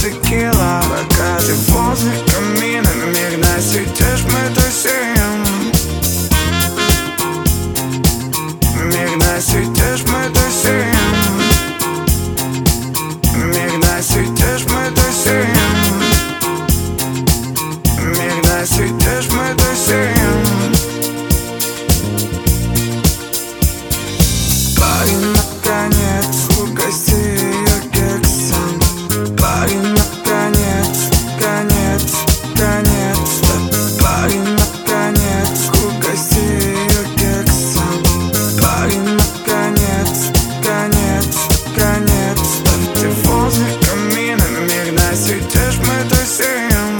текила. Пока ты возле камина, мирно светишь, мы тусим. Мирно светишь, мы тусим. Мирно светишь, мы тусим. Мирно светишь, мы тусим. Парень наконец угости ее кексом. Парень наконец, конец, конец-то. Парень наконец угости ее кексом. Парень наконец, конец, конец-то. Ты возле камина, мирно светишь, мы тусим.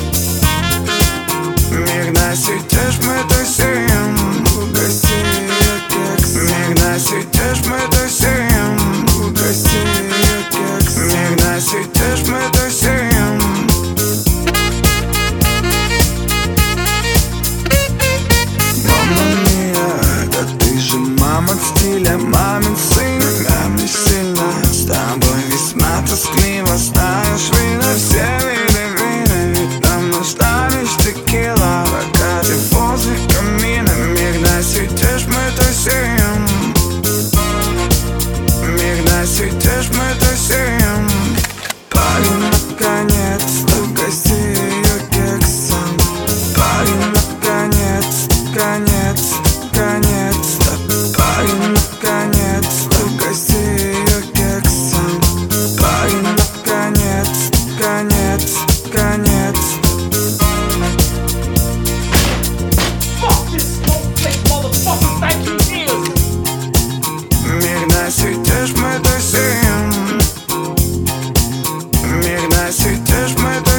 Мирно светишь, мы тусим. Угости ее кексом. Мирно светишь, мы тусим. Угости ее кексом. Мирно светишь, мы тусим. Мама мия, да ты же мама стиля, мамин сын. Мамин сильно, с тобой весьма тоскливо. Знаешь, вина, все виды вина, ведь нам нужна лишь текила. Пока ты возле камина, мирно светишь, мы тусим. Мирно светишь, мы тусим. Парень наконец угости ее кексом. Парень наконец, конец, конец-то. Парень наконец угости ее кексом. Парень наконец, конец, конец. Fuck this snowflake motherfucker, thank you, dears. Мирно светишь, мы тусим. Мирно светишь, мы тусим.